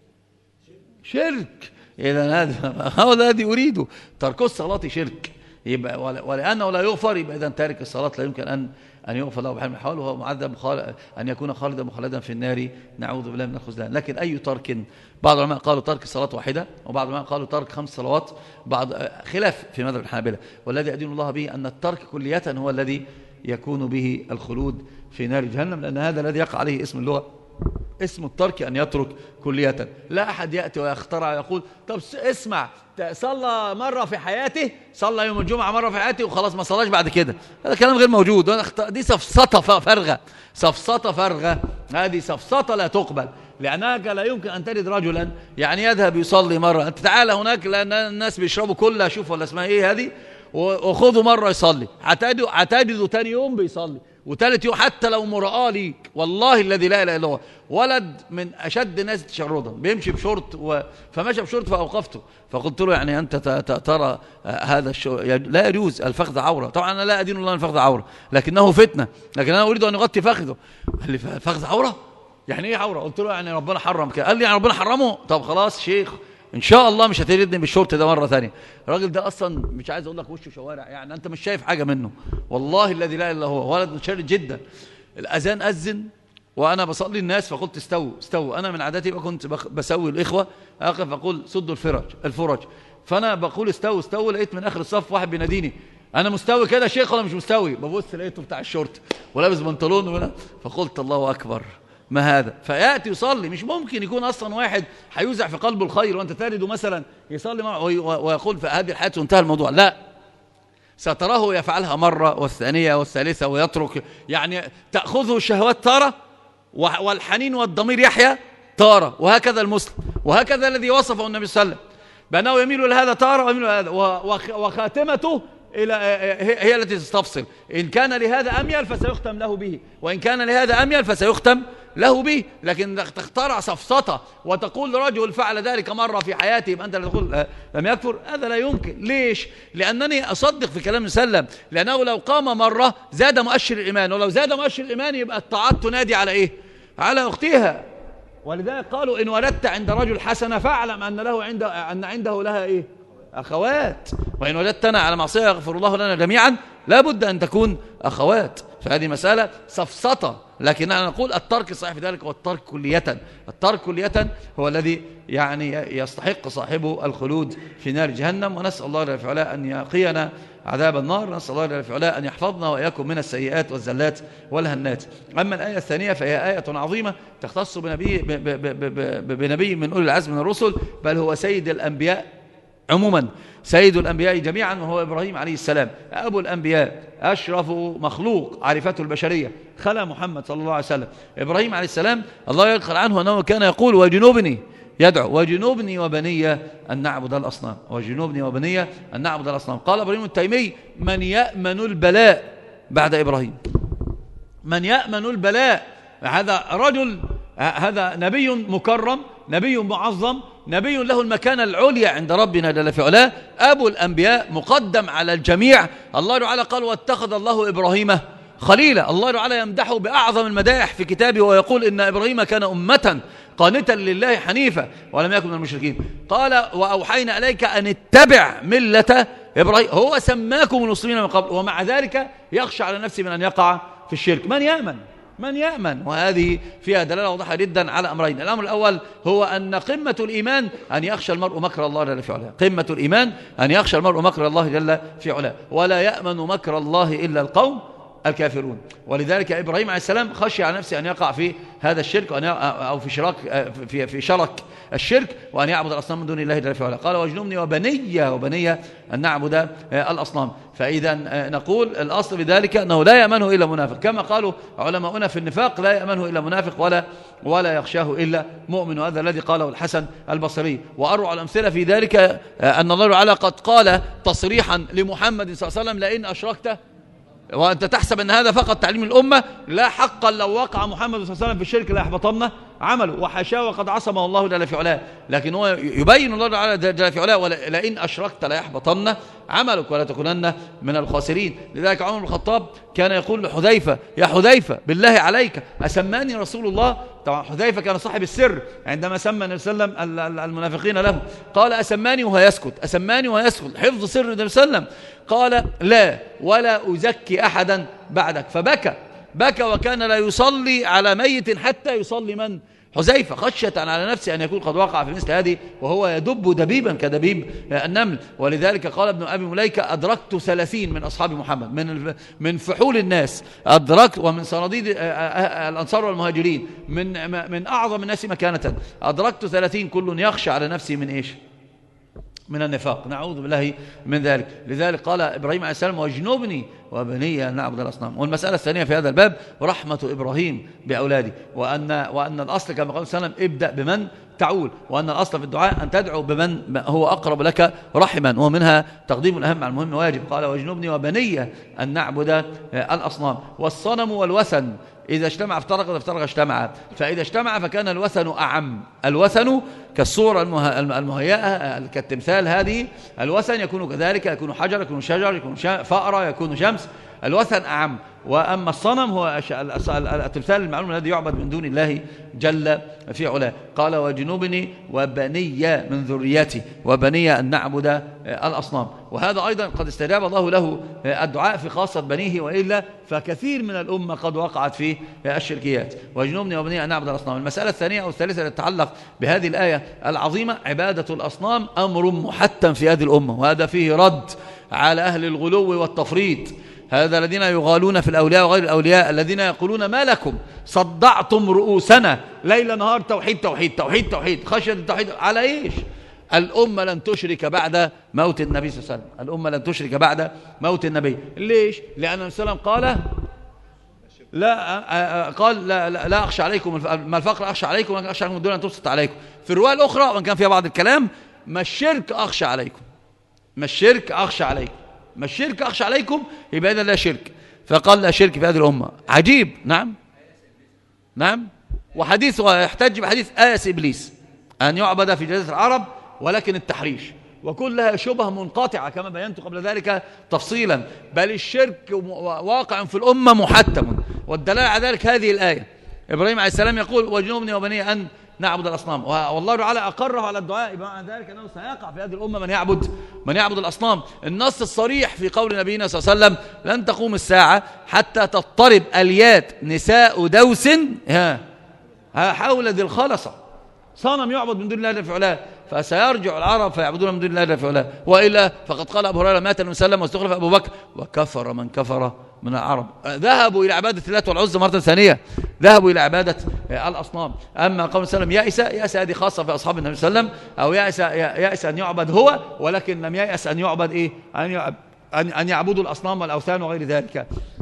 شرك. إذن هذا هو الذي أريده، ترك الصلاة شرك. يبقى ولأنه لا يغفر، يبقى إذن تارك الصلاة لا يمكن أن يغفر له بحال من الأحوال، وهو معذب أن يكون خالدا مخلدا في النار، نعوذ بالله من الخذلان. لكن أي ترك؟ بعض العلماء قالوا ترك الصلاة واحدة، وبعض العلماء قالوا ترك 5 صلوات، بعض خلاف في مذهب الحنابلة. والذي أدين الله به أن الترك كلية هو الذي يكون به الخلود في نار جهنم، لأن هذا الذي يقع عليه اسم اللغة اسم الترك أن يترك كلية. لا أحد يأتي ويخترع ويقول طب اسمع، صلى مرة في حياته، صلى يوم الجمعة مرة في حياته وخلاص ما صلاش بعد كده. هذا كلام غير موجود، دي سفسطة فارغة، سفسطة فارغة، هذه سفسطة لا تقبل، لأنك لا يمكن أن تجد رجلا يعني يذهب يصلي مرة. أنت تعال هناك لأن الناس بيشربوا كلها، شوف ولا اسمها إيه هذه، وخذوا مرة يصلي، هتجدوا تاني يوم بيصلي، وثالث يوم حتى لو مرآة ليك، والله الذي لا إله إلا هو. ولد من أشد الناس تشردا بيمشي بشورت فمشى بشورت فأوقفته، فقلت له يعني أنت ترى هذا لا يجوز، الفخذ عورة. طبعا أنا لا أدين الله أن الفخذ عورة، لكنه فتنة، لكن أنا أريد أن يغطي فخذه. قال لي فخذ عورة؟ يعني إيه عورة؟ قلت له يعني ربنا حرم كده. قال لي يعني ربنا حرمه؟ طب خلاص شيخ ان شاء الله مش هتجدني بالشورت ده مره ثانيه. الراجل ده اصلا مش عايز اقول لك وشه شوارع، يعني انت مش شايف حاجه منه، والله الذي لا اله الا هو، ولد متشرد جدا. الاذان اذن وانا بصلي الناس، فقلت استووا. انا من عادتي كنت بسوي الاخوه اقف اقول سدوا الفرج، فانا بقول استووا، لقيت من اخر الصف واحد بيناديني، انا مستوي كده يا شيخ ولا مش مستوي؟ ببص لقيته بتاع الشورت ولابس بنطلون فقلت الله اكبر ما هذا. فيأتي يصلي، مش ممكن يكون أصلا واحد هيوزع في قلبه الخير وأنت تريده مثلا يصلي معه ويقول في هذه الحياة وانتهى الموضوع. لا، ستراه يفعلها مرة والثانية والثالثة ويترك، يعني تأخذه الشهوات تارة والحنين والضمير يحيى تارة، وهكذا المسلم، وهكذا الذي وصفه النبي صلى الله عليه وسلم بأنه يميل إلى هذا تارة ويميل إلى هذا، وخاتمته هي التي تستفصل، إن كان لهذا أميل فسيختم له به، وإن كان لهذا أميل فسيختم له به. لكن تخترع سفسطة وتقول رجل فعل ذلك مرة في حياته يبقى أنت اللي تقول لم يكفر، هذا لا يمكن. ليش؟ لأنني أصدق في كلام سلم، لأنه لو قام مرة زاد مؤشر الإيمان، ولو زاد مؤشر الإيمان يبقى الطاعات تنادي على إيه؟ على أختها. ولذلك قالوا إن ولدت عند رجل حسنة فاعلم أن عنده لها إيه؟ أخوات، وإن وجدتنا على معصية يغفر الله لنا جميعا لا بد أن تكون أخوات. فهذه مسألة سفسطة، لكننا نقول الترك الصحيح في ذلك هو الترك كلية. الترك كلية هو الذي يعني يستحق صاحبه الخلود في نار جهنم، ونسأل الله جل في علاه أن يقينا عذاب النار، نسأل الله جل في علاه أن يحفظنا وإياكم من السيئات والزلات والهنات. أما الآية الثانية فهي آية عظيمة تختص بنبي من أولي العزم من الرسل، بل هو سيد الأنبياء عموما، سيد الأنبياء جميعا، وهو إبراهيم عليه السلام، أبو الأنبياء، أشرف مخلوق عرفته البشرية، خلى محمد صلى الله عليه وسلم. إبراهيم عليه السلام الله يذكر عنه أنه كان يقول وجنوبني، يدعو وجنوبني وبني أن نعبد الأصنام، وجنوبني وبني أن نعبد الأصنام. قال إبراهيم التيمي من يأمن البلاء بعد إبراهيم؟ من يأمن البلاء؟ هذا رجل، هذا نبي مكرم، نبي معظم، نبي له المكانة العليا عند ربنا جل في علاه، أبو الأنبياء، مقدم على الجميع. الله تعالى قال واتخذ الله إبراهيم خليلا. الله تعالى يمدحه بأعظم المدائح في كتابه ويقول إن إبراهيم كان أمة قانتا لله حنيفا ولم يكن من المشركين. قال وأوحينا إليك أن اتبع ملة إبراهيم. هو سماكم المسلمين من قبل، ومع ذلك يخشى على نفسه من أن يقع في الشرك. من يأمن؟ وهذه فيها دلالة واضحة جدا على أمرين. الأمر الأول هو أن قمة الإيمان أن يخشى المرء مكر الله جل في علاه، قمة الإيمان أن يخشى المرء مكر الله جل في علاه، ولا يأمن مكر الله إلا القوم الكافرون. ولذلك إبراهيم عليه السلام خشي على نفسه أن يقع في هذا الشرك أو في شرك الشرك، وأن يعبد الأصنام من دون الله جل في علاه. قال واجنبني وبني أن نعبد الأصنام. فإذا نقول الأصل بذلك أنه لا يأمنه إلا منافق، كما قالوا علماؤنا في النفاق لا يأمنه إلا منافق ولا يخشاه إلا مؤمن، وهذا الذي قاله الحسن البصري. وأروع الأمثلة في ذلك أن الله تعالى قد قال تصريحا لمحمد صلى الله عليه وسلم لئن أشركت، وأنت تحسب أن هذا فقط تعليم الأمة، لا، حقا لو وقع محمد صلى الله عليه وسلم في الشرك لا يحبطن عمله، وحاشاه وقد عصمه الله جل في علاه. لكن هو يبين الله جل في علاه لئن أشركت لا يحبطن عملك ولا تكونن من الخاسرين. لذلك عمر بن الخطاب كان يقول لحذيفة يا حذيفة بالله عليك أسماني رسول الله؟ طبعا حذيفة كان صاحب السر عندما سمى النبي صلى الله عليه وسلم المنافقين له، قال أسماني وهو يسكت، أسماني وهو يسكت، حفظ سر النبي صلى الله عليه وسلم. قال لا ولا أزكي أحدا بعدك، فبكى وكان لا يصلي على ميت حتى يصلي من حذيفة خشية على نفسه أن يكون قد وقع في مثل هذه وهو يدب دبيبا كدبيب النمل. ولذلك قال ابن أبي مليكة أدركت 30 من أصحاب محمد من فحول الناس أدركت، ومن صناديد الأنصار والمهاجرين من أعظم الناس مكانة، أدركت 30 كل يخشى على نفسه من إيش؟ من النفاق، نعوذ بالله من ذلك. لذلك قال إبراهيم عليه السلام واجنبني وبني أن نعبد الأصنام. والمسألة الثانية في هذا الباب رحمة إبراهيم بأولاده، وأن الأصل كما قال صلى الله عليه وسلم ابدأ بمن تعول، وأن الأصل في الدعاء أن تدعو بمن هو أقرب لك رحما، ومنها تقديم الأهم على المهم واجب. قال واجنبني وبني أن نعبد الأصنام. والصنم والوثن إذا اجتمع افترق اجتمع، فإذا اجتمع فكان الوثن أعم. الوثن كالصورة المهيئة كالتمثال، هذه الوثن يكون كذلك، يكون حجر، يكون شجر، يكون فأرة، يكون شمس، الوثن أعم. وأما الصنم هو التمثال المعلوم الذي يعبد من دون الله جل في علاه. قال وجنوبني وبني من ذريتي وبني أن نعبد الأصنام. وهذا أيضا قد استجاب الله له الدعاء في خاصة بنيه، وإلا فكثير من الأمة قد وقعت في الشركيات. وجنوبني وبني أن نعبد الأصنام. المسألة الثانية أو الثالثة التي تتعلق بهذه الآية العظيمة عبادة الأصنام أمر محتم في هذه الأمة، وهذا فيه رد على أهل الغلو والتفريط، هذا الذين يغالون في الأولياء وغير الأولياء، الذين يقولون ما لكم صدعتم رؤوسنا ليل نهار توحيد توحيد توحيد توحيد، خشية التوحيد على إيش؟ الأمة لن تشرك بعد موت النبي صلى الله عليه وسلم، الأمة لن تشرك بعد موت النبي. ليش؟ لأن النبي صلى الله عليه وسلم قال لا أخشى عليكم ما الفقر أخشى عليكم ولكن أخشى عليكم الدنيا أن تبسط عليكم. في الرواية الأخرى وإن كان فيها بعض الكلام ما الشرك أخشى عليكم، ما الشرك أخشى عليكم، ما الشرك أخشى عليكم، يبقى إذا لا شرك. فقال لا شرك في هذه الأمة. عجيب. نعم نعم. وحديث يحتج بحديث آيس إبليس أن يعبد في جزيرة العرب ولكن التحريش، وكلها شبه منقطعة كما بينت قبل ذلك تفصيلا، بل الشرك واقع في الأمة محتم. والدلالة على ذلك هذه الآية. إبراهيم عليه السلام يقول واجنبني وبني أن نعبد الأصنام، والله تعالى أقره على الدعاء، بمعنى ذلك أنه سيقع في هذه الأمة من يعبد الأصنام. النص الصريح في قول نبينا صلى الله عليه وسلم لن تقوم الساعة حتى تضطرب أليات نساء دوس حول ذي الخلصة، صنم يعبد من دون الله جل في علاه، فسيرجع العرب فيعبدون من دون الله جل في علاه. وإلا فقد قال أبو هريرة مات النبي صلى الله عليه وسلم واستخلف أبو بكر وكفر من كفر من العرب. ذهبوا إلى عبادة اللات والعزى مرة ثانية، ذهبوا إلى عبادة الأصنام. أما قول صلى الله عليه وسلم يأس هذه خاصة في أصحاب النبي صلى الله عليه وسلم، أو يأس أن يعبد هو، ولكن لم يأس أن يعبد إيه؟ أن يعبدوا الأصنام والأوثان وغير ذلك.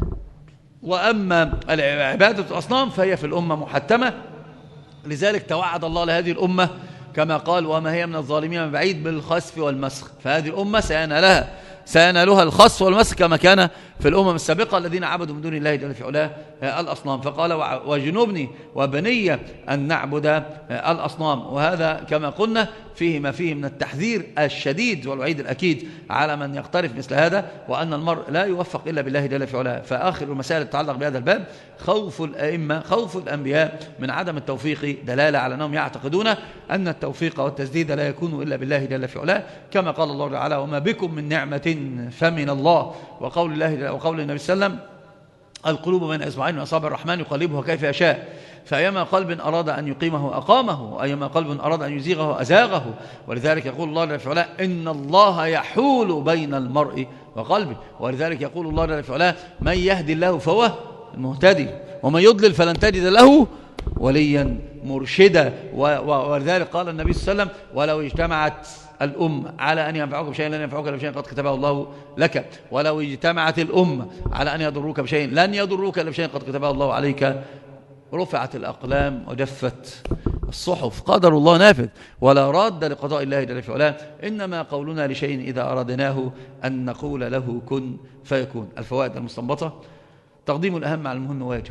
وأما عبادة الأصنام فهي في الأمة محتمة، لذلك توعد الله لهذه الأمة كما قال وما هي من الظالمين من بعيد بالخسف والمسخ. فهذه الأمة سينالها الخسف والمسخ كما كان في الأمم السابقة الذين عبدوا من دون الله جل في علاه الأصنام. فقال وجنوبني وبني أن نعبد الأصنام. وهذا كما قلنا فيه ما فيه من التحذير الشديد والوعيد الأكيد على من يقترف مثل هذا، وأن المرء لا يوفق إلا بالله جل في علاه. فآخر المسائل تتعلق بهذا الباب خوف الأئمة، خوف الأنبياء من عدم التوفيق، دلالة على أنهم يعتقدون أن التوفيق والتسديد لا يكون إلا بالله جل في علاه، كما قال الله تعالى وما بكم من نعمة فمن الله. وقول النبي صلى الله عليه وسلم القلوب بين إصبعين من أصابع الرحمن يقلبها كيف يشاء، فأيما قلب أراد أن يقيمه أقامه، وأيما قلب أراد أن يزيغه أزاغه. ولذلك يقول الله جل في علاه إن الله يحول بين المرء وقلبه. ولذلك يقول الله جل في علاه من يهدي الله فهو المهتدي ومن يضلل فلن تجد له وليا مرشدا. ولذلك قال النبي صلى الله عليه وسلم ولو اجتمعت الأمة على أن ينفعوك بشيء لن ينفعوك إلا بشيء قد كتبه الله لك، ولو اجتمعت الأمة على أن يضروك بشيء لن يضروك إلا بشيء قد كتبه الله عليك. رفعت الأقلام وجفت الصحف، قدر الله نافذ ولا راد لقضاء الله جل في علاه. إنما قولنا لشيء إذا أردناه أن نقول له كن فيكون. الفوائد المستنبطة: تقديم الأهم على المهم واجب.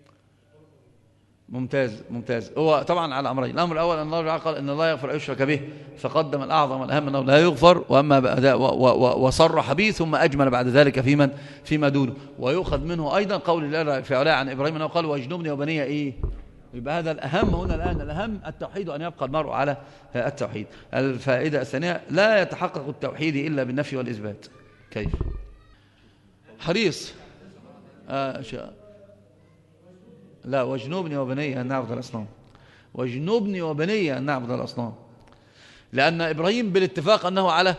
ممتاز. هو طبعا على أمرين: الأمر الأول أن الله قال إن الله يغفر أن يشرك به، فقدم الأعظم والأهم أنه لا يغفر، وأما وصرح به ثم أجمل بعد ذلك فيما دونه. ويؤخذ منه أيضا قول الله في علاه عن إبراهيم أنه قال واجنبني وبني إيه؟ يبقى هذا الأهم هنا الآن، الأهم التوحيد وأن يبقى المرء على التوحيد. الفائدة الثانية: لا يتحقق التوحيد إلا بالنفي والإثبات. كيف؟ حريص لا واجنبني وبني أن نعبد الأصنام. واجنبني وبني أن نعبد الأصنام، لأن إبراهيم بالاتفاق أنه على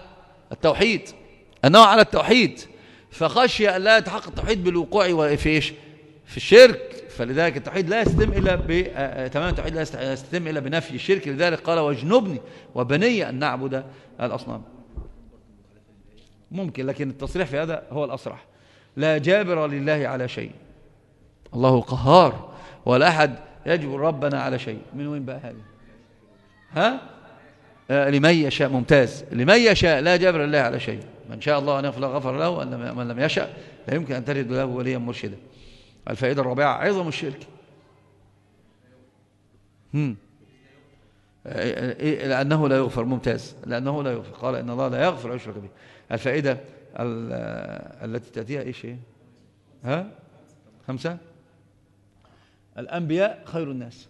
التوحيد، فخشي أن لا يتحقق التوحيد بالوقوع في الشرك، فلذلك التوحيد لا يستتم إلا تمام التوحيد لا يستتم إلا بنفي الشرك، لذلك قال واجنبني وبني أن نعبد الأصنام. ممكن، لكن التصريح في هذا هو الأصرح. لا جابر لله على شيء، الله قهار، ولا أحد يجبر ربنا على شيء. من وين بقى هذه؟ لمن يشاء. ممتاز. لمن يشاء لا جابر لله على شيء، من شاء الله أن يغفر غفر له، ومن لم يشاء لا يمكن أن تجد له وليا مرشدا. الفائدة الرابعة عظم الشرك، لأنه لا يغفر. ممتاز، لأنه لا يغفر، قال إن الله لا يغفر أن يشرك به. الفائدة التي تأتيها إيش هي؟ 5. الأنبياء خير الناس،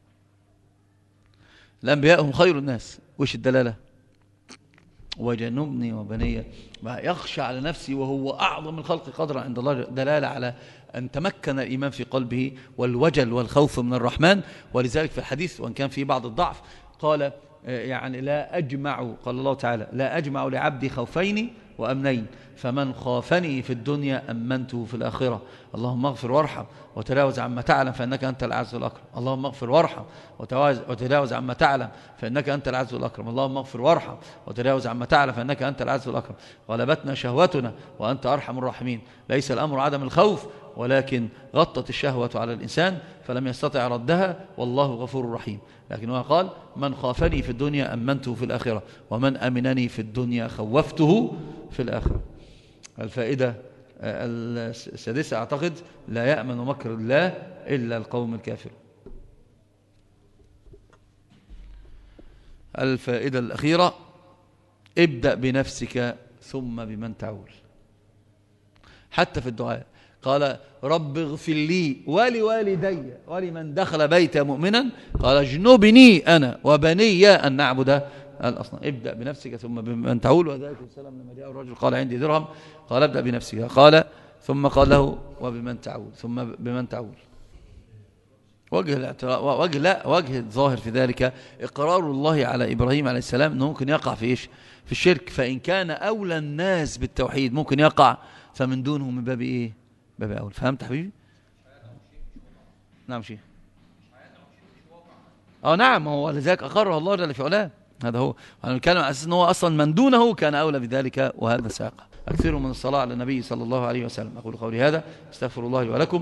الأنبياء هم خير الناس. وش الدلالة؟ وجنبني وبني، ما يخشى على نفسي وهو أعظم الخلق قدرا عند الله، دلالة على أن تمكن الإيمان في قلبه والوجل والخوف من الرحمن. ولذلك في الحديث وإن كان في بعض الضعف قال يعني لا أجمع، قال الله تعالى لا أجمع لعبدي خوفين وأمنين، فمن خافني في الدنيا أمنته في الآخرة. اللهم اغفر وارحم وتجاوز عما تعلم فإنك أنت العز الأكرم. اللهم اغفر وارحم وتجاوز عما تعلم فإنك أنت العز الأكرم. اللهم اغفر وارحم وتجاوز عما تعلم فإنك أنت العز الأكرم. غلبتنا شهوتنا وأنت أرحم الراحمين. ليس الأمر عدم الخوف، ولكن غطت الشهوة على الإنسان فلم يستطع ردها، والله غفور رحيم. لكن هو قال من خافني في الدنيا أمنته في الآخرة، ومن أمنني في الدنيا خوفته في الآخرة. الفائدة السادسة أعتقد لا يأمن مكر الله إلا القوم الكافر. الفائدة الأخيرة ابدأ بنفسك ثم بمن تعول. حتى في الدعاء قال رب اغفر لي ولوالدي ولمن دخل بيت مؤمنا، قال اجنبني أنا وبني أن نعبد الأصنام. ابدأ بنفسك ثم بمن تعول. وذلك السلام لما جاء الرجل قال عندي درهم، قال ابدأ بنفسك، قال ثم قال له وبمن تعول، ثم بمن تعول. وجه الظاهر في ذلك إقرار الله على إبراهيم عليه السلام أنه ممكن يقع في إيش؟ في الشرك، فإن كان أولى الناس بالتوحيد ممكن يقع، فمن دونه من باب إيه؟ باب أول. فهمت حبيبي؟ نعم شيء. نعم، هو لذلك أقره الله جل في علاه. هذا هو، أنا بنتكلم على أساس أنه أصلا من دونه كان أولى بذلك، وهذا ساق. أكثروا من الصلاة على النبي صلى الله عليه وسلم. أقول قولي هذا، استغفر الله لي ولكم.